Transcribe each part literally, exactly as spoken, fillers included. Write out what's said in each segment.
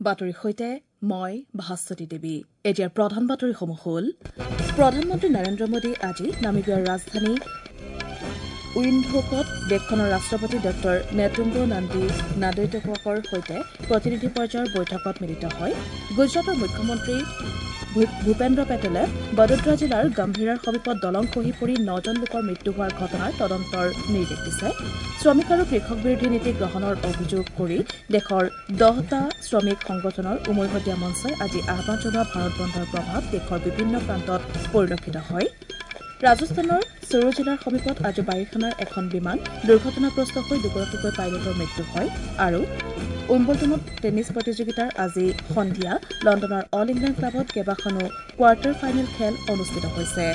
বাতৰিৰ সৈতে মই ভাস্বতী দেৱী। এতিয়া প্ৰধান বাতৰিসমূহ হ'ল প্ৰধানমন্ত্ৰী নৰেন্দ্ৰ মোদী আজি নামিবিয়াৰ ৰাজধানী উইণ্ডহোকত দেশখনৰ ৰাষ্ট্ৰপতি ডক্টৰ নেটুম্বো নান্দি নাদৈটুৱাকৰ সৈতে প্ৰতিনিধি পৰ্যায়ৰ বৈঠকত মিলিত হয়। গুজৰাটৰ মুখ্যমন্ত্ৰী ভূপেন্দ্ৰ পেটেলে বদোদৰা জিলাৰ গম্ভীৰাৰ সমীপত দলং খহি পৰি নজন লোকৰ মৃত্যু হোৱাৰ ঘটনাৰ তদন্তৰ নিৰ্দেশ দিছে। শ্ৰমিক আৰু কৃষক বিৰোধী নীতি গ্ৰহণৰ অভিযোগ কৰি দেশৰ দহটা শ্ৰমিক সংগঠনৰ উমৈহতীয়া মঞ্চই আজি আহ্বান জনোৱা ভাৰত বন্ধৰ প্ৰভাৱ দেশৰ বিভিন্ন প্ৰান্তত পৰিলক্ষিত হয়। ৰাজস্থানৰ চুৰু জিলাৰ সমীপত আজি বায়ুসেনাৰ এখন বিমান দুৰ্ঘটনাগ্ৰস্ত হৈ দুগৰাকীকৈ পাইলটৰ মৃত্যু হয়। আৰু উইম্বলডনত টেনিছ প্ৰতিযোগিতাৰ আজি সন্ধিয়া লণ্ডনৰ অল ইংলেণ্ড ক্লাবত কেইবাখনো কোৱাৰ্টাৰ ফাইনেল খেল অনুষ্ঠিত হৈছে।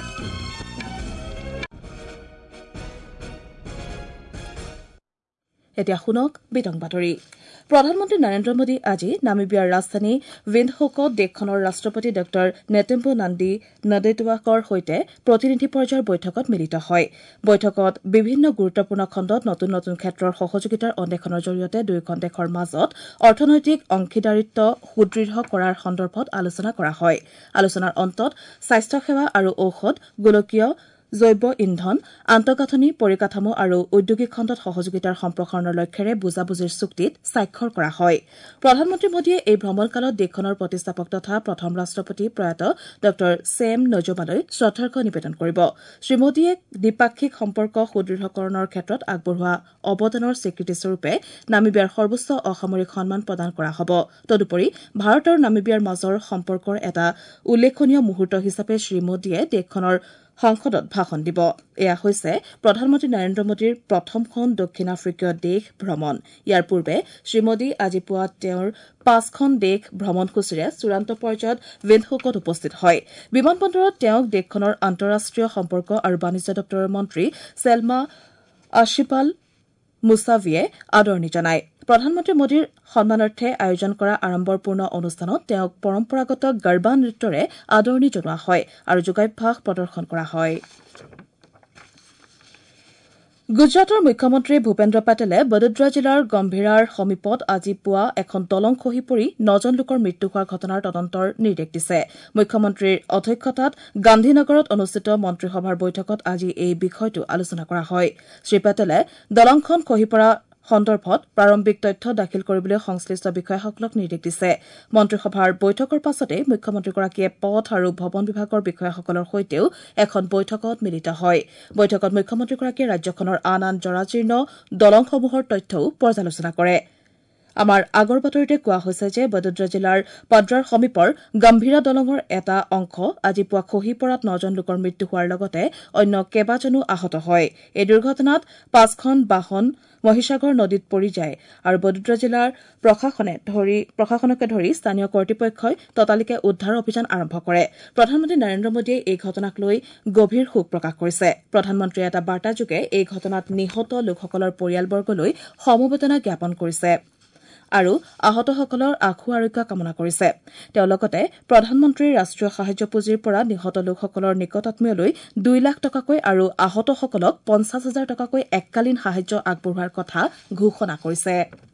এতিয়া শুনক বিতং বাতৰি। প্ৰধানমন্ত্ৰী নৰেন্দ্ৰ মোদী আজি নামিবিয়াৰ ৰাজধানী উইণ্ডহোকত দেশখনৰ ৰাষ্ট্ৰপতি ডক্টৰ নেটুম্বো নান্দি নাদৈটুৱাকৰ সৈতে প্ৰতিনিধি পৰ্যায়ৰ বৈঠকত মিলিত হয়। বৈঠকত বিভিন্ন গুৰুত্বপূৰ্ণ খণ্ডত নতুন নতুন ক্ষেত্ৰৰ সহযোগিতাৰ অন্বেষণৰ জৰিয়তে দুয়োখন দেশৰ মাজত অৰ্থনৈতিক অংশীদাৰিত্ব সুদৃঢ় কৰাৰ সন্দৰ্ভত আলোচনা কৰা হয়। আলোচনাৰ অন্তত স্বাস্থ্যসেৱা আৰু ঔষধ, গোলকীয় জৈৱ ইন্ধন, আন্তঃগাঁথনি, পৰিকাঠামো আৰু ঔদ্যোগিক খণ্ডত সহযোগিতাৰ সম্প্ৰসাৰণৰ লক্ষ্যৰে বুজাবুজিৰ চুক্তিত স্বাক্ষৰ কৰা হয়। প্ৰধানমন্ত্ৰী মোদীয়ে এই ভ্ৰমণকালত দেশখনৰ প্ৰতিষ্ঠাপক তথা প্ৰথম ৰাষ্ট্ৰপতি প্ৰয়াত ডক্টৰ ছেম নজমালৈ শ্ৰদ্ধাৰ্ঘ্য নিবেদন কৰিব। শ্ৰীমোদীয়ে দ্বিপাক্ষিক সম্পৰ্ক সুদৃঢ়কৰণৰ ক্ষেত্ৰত আগবঢ়োৱা অৱদানৰ স্বীকৃতিস্বৰূপে নামিবিয়াৰ সৰ্বোচ্চ অসামৰিক সন্মান প্ৰদান কৰা হ'ব। তদুপৰি ভাৰত আৰু নামিবিয়াৰ মাজৰ সম্পৰ্কৰ এটা উল্লেখনীয় মুহূৰ্ত হিচাপে শ্ৰীমোদীয়ে দেশখনৰ সংসদত ভাষণ দিব। এয়া হৈছে প্ৰধানমন্ত্ৰী নৰেন্দ্ৰ মোদীৰ প্ৰথমখন দক্ষিণ আফ্ৰিকীয় দেশ ভ্ৰমণ। ইয়াৰ পূৰ্বে শ্ৰীমোদী আজি পুৱা তেওঁৰ পাঁচখন দেশ ভ্ৰমণসূচীৰে চূড়ান্ত পৰ্যায়ত উইণ্ডহোকত উপস্থিত হয়। বিমান বন্দৰত তেওঁক দেশখনৰ আন্তঃৰাষ্ট্ৰীয় সম্পৰ্ক আৰু বাণিজ্য দপ্তৰৰ মন্ত্ৰী ছেলমা আশ্বিপাল মুছাভিয়ে আদৰণি জনায়। প্ৰধানমন্ত্ৰী মোদীৰ সন্মানাৰ্থে আয়োজন কৰা আড়ম্বৰপূৰ্ণ অনুষ্ঠানত তেওঁক পৰম্পৰাগত গৰবা নৃত্যৰে আদৰণি জনোৱা হয় আৰু যোগাভ্যাস প্ৰদৰ্শন কৰা হয়। গুজৰাটৰ মুখ্যমন্ত্ৰী ভূপেন্দ্ৰ পেটেলে বদোদৰা জিলাৰ গম্ভীৰাৰ সমীপত আজি পুৱা এখন দলং খহি পৰি নজন লোকৰ মৃত্যু হোৱাৰ ঘটনাৰ তদন্তৰ নিৰ্দেশ দিছে। মুখ্যমন্ত্ৰীৰ অধ্যক্ষতাত গান্ধীনগৰত অনুষ্ঠিত মন্ত্ৰীসভাৰ বৈঠকত আজি এই বিষয়টো আলোচনা কৰা হয়। শ্ৰীপেটেলে দলংখন খহি পৰা সন্দৰ্ভত প্ৰাৰম্ভিক তথ্য দাখিল কৰিবলৈ সংশ্লিষ্ট বিষয়াসকলক নিৰ্দেশ দিছে। মন্ত্ৰীসভাৰ বৈঠকৰ পাছতে মুখ্যমন্ত্ৰীগৰাকীয়ে পথ আৰু ভৱন বিভাগৰ বিষয়াসকলৰ সৈতেও এখন বৈঠকত মিলিত হয়। বৈঠকত মুখ্যমন্ত্ৰীগৰাকীয়ে ৰাজ্যখনৰ আন আন জৰাজীৰ্ণ দলংসমূহৰ তথ্যও পৰ্যালোচনা কৰে। আমাৰ আগৰ বাতৰিতে কোৱা হৈছে যে বদোদৰা জিলাৰ পদ্ৰাৰ সমীপৰ গম্ভীৰা দলঙৰ এটা অংশ আজি পুৱা খহি পৰাত নজন লোকৰ মৃত্যু হোৱাৰ লগতে অন্য কেইবাজনো আহত হয়। এই দুৰ্ঘটনাত পাঁচখন বাহন মহিসাগৰ নদীত পৰি যায় আৰু বদোদৰা জিলাৰ প্ৰশাসনে ধৰি প্ৰশাসনকে ধৰি স্থানীয় কৰ্তৃপক্ষই ততালিকে উদ্ধাৰ অভিযান আৰম্ভ কৰে। প্ৰধানমন্ত্ৰী নৰেন্দ্ৰ মোদীয়ে এই ঘটনাক লৈ গভীৰ শোক প্ৰকাশ কৰিছে। প্ৰধানমন্ত্ৰীয়ে এটা বাৰ্তাযোগে এই ঘটনাত নিহত লোকসকলৰ পৰিয়ালবৰ্গলৈ সমবেদনা জ্ঞাপন কৰিছে আৰু আহতসকলৰ আশু আৰোগ্য কামনা কৰিছে। তেওঁ লগতে প্ৰধানমন্ত্ৰীৰ ৰাষ্ট্ৰীয় সাহায্য পুঁজিৰ পৰা নিহত লোকসকলৰ নিকটাত্মীয়লৈ দুই লাখ টকাকৈ আৰু আহতসকলক পঞ্চাছ হাজাৰ টকাকৈ এককালীন সাহায্য আগবঢ়োৱাৰ কথা ঘোষণা কৰিছে।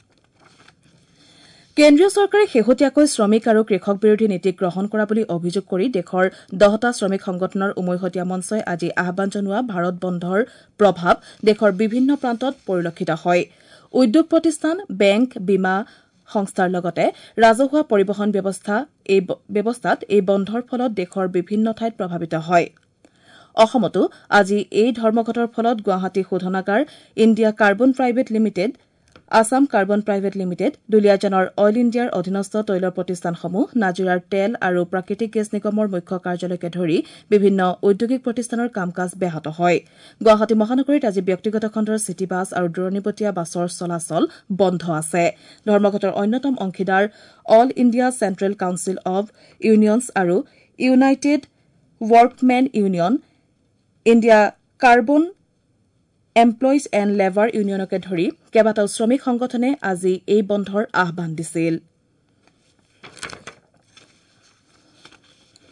কেন্দ্ৰীয় চৰকাৰে শেহতীয়াকৈ শ্ৰমিক আৰু কৃষক বিৰোধী নীতি গ্ৰহণ কৰা বুলি অভিযোগ কৰি দেশৰ দহটা শ্ৰমিক সংগঠনৰ উমৈহতীয়া মঞ্চই আজি আহ্বান জনোৱা ভাৰত বন্ধৰ প্ৰভাৱ দেশৰ বিভিন্ন প্ৰান্তত পৰিলক্ষিত হয়। উদ্যোগ প্ৰতিষ্ঠান, বেংক, বীমা সংস্থাৰ লগতে ৰাজহুৱা পৰিবহণ ব্যৱস্থাত এই বন্ধৰ ফলত দেশৰ বিভিন্ন ঠাইত প্ৰভাৱিত হয়। অসমতো আজি এই ধৰ্মঘটৰ ফলত গুৱাহাটী শোধনাগাৰ, India carbon private limited, Assam carbon private limited, দুলিয়াজানৰ অইল ইণ্ডিয়াৰ অধীনস্থ তৈল প্ৰতিষ্ঠানসমূহ, নাজিৰাৰ তেল আৰু প্ৰাকৃতিক গেছ নিগমৰ মুখ্য কাৰ্যালয়কে ধৰি বিভিন্ন ঔদ্যোগিক প্ৰতিষ্ঠানৰ কাম কাজ ব্যাহত হয়। গুৱাহাটী মহানগৰীত আজি ব্যক্তিগত খণ্ডৰ চিটি বাছ আৰু দূৰণিবতীয়া বাছৰ চলাচল বন্ধ আছে। ধৰ্মঘটৰ অন্যতম অংশীদাৰ All India Central Council of unions আৰু United Workmen Union, India Carbon Employees and Labour ইউনিয়নকে ধৰি কেইবাটাও শ্ৰমিক সংগঠনে আজি এই বন্ধৰ আহ্বান দিছিল।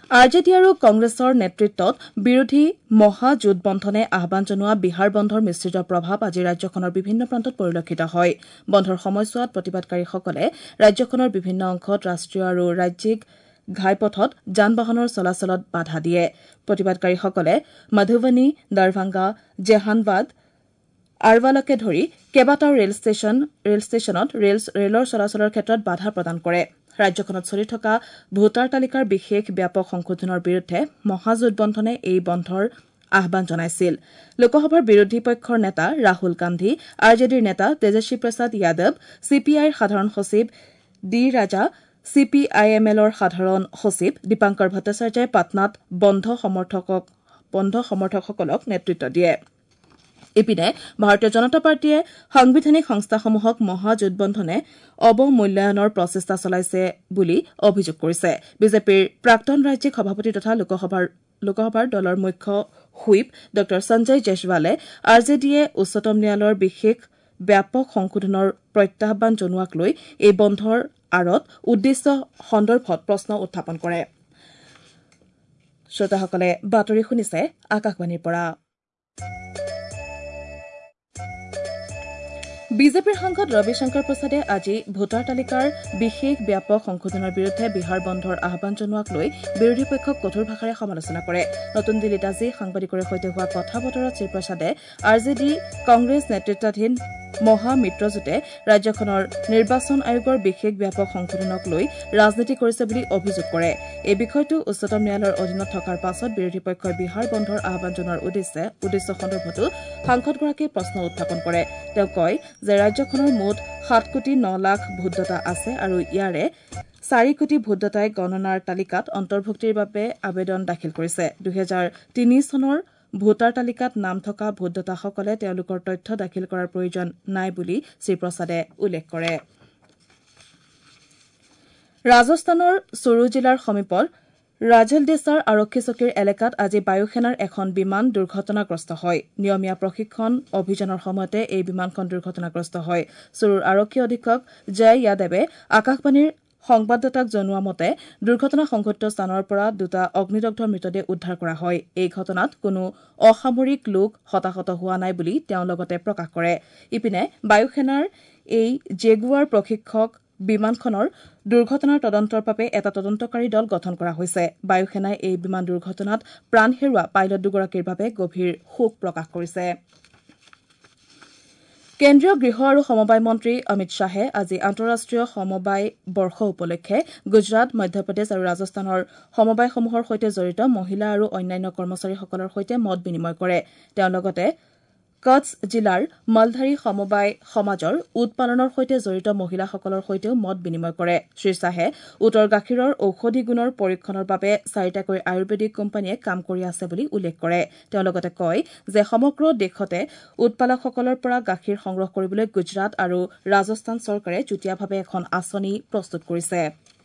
আৰ জে ডি আৰু কংগ্ৰেছৰ নেতৃত্বত বিৰোধী মহাজোঁটবন্ধনে আহ্বান জনোৱা বিহাৰ বন্ধৰ মিশ্ৰিত প্ৰভাৱ আজি ৰাজ্যখনৰ বিভিন্ন প্ৰান্তত পৰিলক্ষিত হয় বন্ধৰ সময়ছোৱাত প্ৰতিবাদকাৰীসকলে ৰাজ্যখনৰ বিভিন্ন অংশত ৰাষ্ট্ৰীয় আৰু ৰাজ্যিক ঘাইপথত যান বাহনৰ চলাচলত বাধা দিয়ে প্ৰতিবাদকাৰীসকলে মধুবনী দৰভংগা জেহানবাদ আৰৱালকে ধৰি কেইবাটাও ৰেল ষ্টেচন ৰেল ষ্টেচনত ৰেলৰ চলাচলৰ ক্ষেত্ৰত বাধা প্ৰদান কৰে ৰাজ্যখনত চলি থকা ভোটাৰ তালিকাৰ বিশেষ ব্যাপক সংশোধনৰ বিৰুদ্ধে মহাজোঁটবন্ধনে এই বন্ধৰ আহ্বান জনাইছিল লোকসভাৰ বিৰোধী পক্ষৰ নেতা ৰাহুল গান্ধী আৰ জে ডিৰ নেতা তেজস্বী প্ৰসাদ যাদৱ চি পি আইৰ সাধাৰণ সচিব D Raja C P I M এলৰ সাধাৰণ সচিব দীপাংকৰ ভট্টাচাৰ্যই পাটনাত বন্ধ সমৰ্থকক বন্ধ সমৰ্থকসকলক নেতৃত্ব দিয়ে ইপিনে ভাৰতীয় জনতা পাৰ্টীয়ে সাংবিধানিক সংস্থাসমূহক মহাজোঁটবন্ধনে অৱমূল্যায়নৰ প্ৰচেষ্টা চলাইছে বুলি অভিযোগ কৰিছে বিজেপিৰ প্ৰাক্তন ৰাজ্যিক সভাপতি তথা লোকসভাৰ লোকসভাৰ দলৰ মুখ্য হুইপ ড সঞ্জয় জয়সৱালে আৰ জে ডিয়ে উচ্চতম ন্যায়ালয়ৰ বিশেষ ব্যাপক সংশোধনৰ প্ৰত্যাহ্বান জনোৱাক লৈ এই বন্ধৰ আঁৰত উদ্দেশ্য সন্দৰ্ভত প্ৰশ্ন উত্থাপন কৰে শ্ৰোতাসকলে বাতৰি শুনিছে আকাশবাণীৰ পৰা বিজেপিৰ সাংসদ ৰবিশংকৰ প্ৰসাদে আজি ভোটাৰ তালিকাৰ বিশেষ ব্যাপক সংশোধনৰ বিৰুদ্ধে বিহাৰ বন্ধৰ আহ্বান জনোৱাক লৈ বিৰোধী পক্ষক কঠোৰ ভাষাৰে সমালোচনা কৰে নতুন দিল্লীত আজি সাংবাদিকৰ সৈতে হোৱা কথা বতৰাত শ্ৰীপ্ৰসাদে আৰ জে ডি কংগ্ৰেছ নেতৃত্বাধীন মহা মিত্ৰজোঁটে ৰাজ্যখনৰ নিৰ্বাচন আয়োগৰ বিশেষ ব্যাপক সংশোধনক লৈ ৰাজনীতি কৰিছে বুলি অভিযোগ কৰে এই বিষয়টো উচ্চতম ন্যায়ালয়ৰ অধীনত থকাৰ পাছত বিৰোধী পক্ষই বিহাৰ বন্ধৰ আহ্বান জনোৱাৰ উদ্দেশ্যে উদ্দেশ্য সন্দৰ্ভতো সাংসদগৰাকীয়ে প্ৰশ্ন উত্থাপন কৰে তেওঁ কয় যে ৰাজ্যখনৰ মুঠ সাত কোটি ন লাখ ভোটদাতা আছে আৰু ইয়াৰে চাৰি কোটি ভোটদাতাই গণনাৰ তালিকাত অন্তৰ্ভুক্তিৰ বাবে আবেদন দাখিল কৰিছে দুহেজাৰ তিনি চনৰ ভোটাৰ তালিকাত নাম থকা ভোটদাতাসকলে তেওঁলোকৰ তথ্য দাখিল কৰাৰ প্ৰয়োজন নাই বুলি শ্ৰীপ্ৰসাদে উল্লেখ কৰে ৰাজস্থানৰ চুৰু জিলাৰ সমীপৰ ৰাজলদেছাৰ আৰক্ষী চকীৰ এলেকাত আজি বায়ুসেনাৰ এখন বিমান দুৰ্ঘটনাগ্ৰস্ত হয় নিয়মীয়া প্ৰশিক্ষণ অভিযানৰ সময়তে এই বিমানখন দুৰ্ঘটনাগ্ৰস্ত হয় চুৰুৰ আৰক্ষী অধীক্ষক জয় যাদৱে আকাশবাণীৰ সংবাদদাতাক জনোৱা মতে দুৰ্ঘটনা সংঘটিত স্থানৰ পৰা দুটা অগ্নিদগ্ধ মৃতদেহ উদ্ধাৰ কৰা হয় এই ঘটনাত কোনো অসামৰিক লোক হতাহত হোৱা নাই বুলি তেওঁ লগতে প্ৰকাশ কৰে ইপিনে বায়ুসেনাৰ এই জেগুৱাৰ প্ৰশিক্ষক বিমানখনৰ দুৰ্ঘটনাৰ তদন্তৰ বাবে এটা তদন্তকাৰী দল গঠন কৰা হৈছে বায়ুসেনাই এই বিমান দুৰ্ঘটনাত প্ৰাণ হেৰুওৱা পাইলট দুগৰাকীৰ বাবে গভীৰ শোক প্ৰকাশ কৰিছে কেন্দ্ৰীয় গৃহ আৰু সমবায় মন্ত্ৰী অমিত শ্বাহে আজি আন্তঃৰাষ্ট্ৰীয় সমবায় বৰ্ষ উপলক্ষে গুজৰাট মধ্যপ্ৰদেশ আৰু ৰাজস্থানৰ সমবায়সমূহৰ সৈতে জড়িত মহিলা আৰু অন্যান্য কৰ্মচাৰীসকলৰ সৈতে মত বিনিময় কৰে তেওঁ লগতে কচ্ছ জিলাৰ মলধাৰী সমবায় সমাজৰ উৎপাদনৰ সৈতে জড়িত মহিলাসকলৰ সৈতেও মত বিনিময় কৰে শ্ৰীশ্বাহে উত্তৰ গাখীৰৰ ঔষধি গুণৰ পৰীক্ষণৰ বাবে চাৰিটাকৈ আয়ুৰ্বেদিক কোম্পানীয়ে কাম কৰি আছে বুলি উল্লেখ কৰে তেওঁ লগতে কয় যে সমগ্ৰ দেশতে উৎপাদকসকলৰ পৰা গাখীৰ সংগ্ৰহ কৰিবলৈ গুজৰাট আৰু ৰাজস্থান চৰকাৰে যুটীয়াভাৱে এখন আঁচনি প্ৰস্তুত কৰিছে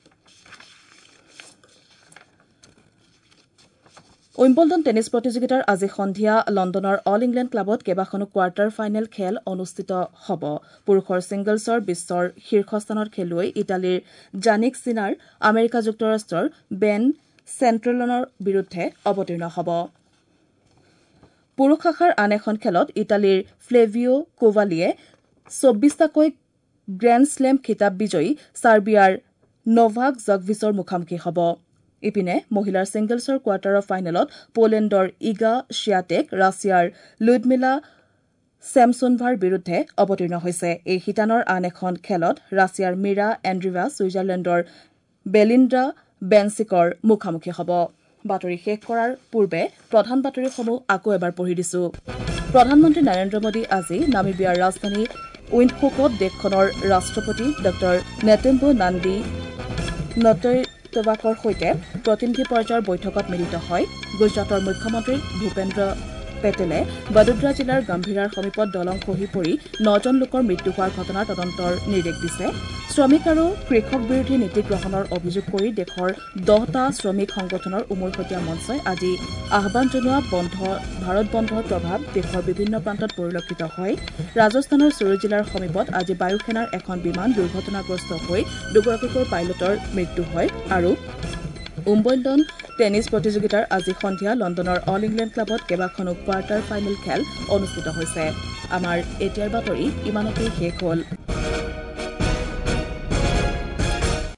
উইম্বলডন টেনিছ প্ৰতিযোগিতাৰ আজি সন্ধিয়া লণ্ডনৰ অল ইংলেণ্ড ক্লাবত কেইবাখনো কোৱাৰ্টাৰ ফাইনেল খেল অনুষ্ঠিত হ'ব পুৰুষৰ ছিংগলছৰ বিশ্বৰ শীৰ্ষস্থানৰ খেলুৱৈ ইটালীৰ জানিক সিনাৰ আমেৰিকা যুক্তৰাষ্ট্ৰৰ বেন চেণ্ট্ৰেলনৰ বিৰুদ্ধে অৱতীৰ্ণ হ'ব পুৰুষ শাখাৰ আন এখন খেলত ইটালীৰ ফ্লেভিঅ কোভালিয়ে চৌব্বিছটাকৈ গ্ৰেণ্ড শ্লেম খিতাপ বিজয়ী ছাৰ্বিয়াৰ নভাক জকভিচৰ মুখামুখি হ'ব ইপিনে মহিলাৰ ছিংগলছৰ কোৱাৰ্টাৰৰ ফাইনেলত পোলেণ্ডৰ ইগা শ্বিয়াটেক ৰাছিয়াৰ লুডমিলা ছেমছোনভাৰ বিৰুদ্ধে অৱতীৰ্ণ হৈছে এই শিতানৰ আন এখন খেলত ৰাছিয়াৰ মিৰা এণ্ড্ৰিভা ছুইজাৰলেণ্ডৰ বেলিণ্ডা বেনচিকৰ মুখামুখি হ'ব বাতৰি শেষ কৰাৰ পূৰ্বে প্ৰধান বাতৰিসমূহ আকৌ এবাৰ পঢ়ি দিছো প্ৰধানমন্ত্ৰী নৰেন্দ্ৰ মোদী আজি নামিবিয়াৰ ৰাজধানী উইণ্ডহুকত দেশখনৰ ৰাষ্ট্ৰপতি ড নেটেম্বো নান্দি নটৈটবাকৰ সৈতে প্ৰতিনিধি পৰ্যায়ৰ বৈঠকত মিলিত হয় গুজৰাটৰ মুখ্যমন্ত্ৰী ভূপেন্দ্ৰ পেটেলে বদোদৰা জিলাৰ গম্ভীৰাৰ সমীপত দলং খহি পৰি নজন লোকৰ মৃত্যু হোৱাৰ ঘটনাৰ তদন্তৰ নিৰ্দেশ দিছে শ্ৰমিক আৰু কৃষক বিৰোধী নীতি গ্ৰহণৰ অভিযোগ কৰি দেশৰ দহটা শ্ৰমিক সংগঠনৰ উমৈহতীয়া মঞ্চই আজি আহ্বান জনোৱা বন্ধ ভাৰত বন্ধৰ প্ৰভাৱ দেশৰ বিভিন্ন প্ৰান্তত পৰিলক্ষিত হয় ৰাজস্থানৰ চুৰু জিলাৰ সমীপত আজি বায়ুসেনাৰ এখন বিমান দুৰ্ঘটনাগ্ৰস্ত হৈ দুগৰাকীকৈ পাইলটৰ মৃত্যু হয় আৰু উইম্বলডন টেনিছ প্ৰতিযোগিতাৰ আজি সন্ধিয়া লণ্ডনৰ অল ইংলেণ্ড ক্লাবত কেইবাখনো কোৱাৰ্টাৰ ফাইনেল খেল অনুষ্ঠিত হৈছে আমাৰ এতিয়াৰ বাতৰি ইমানতেই শেষ হ'ল।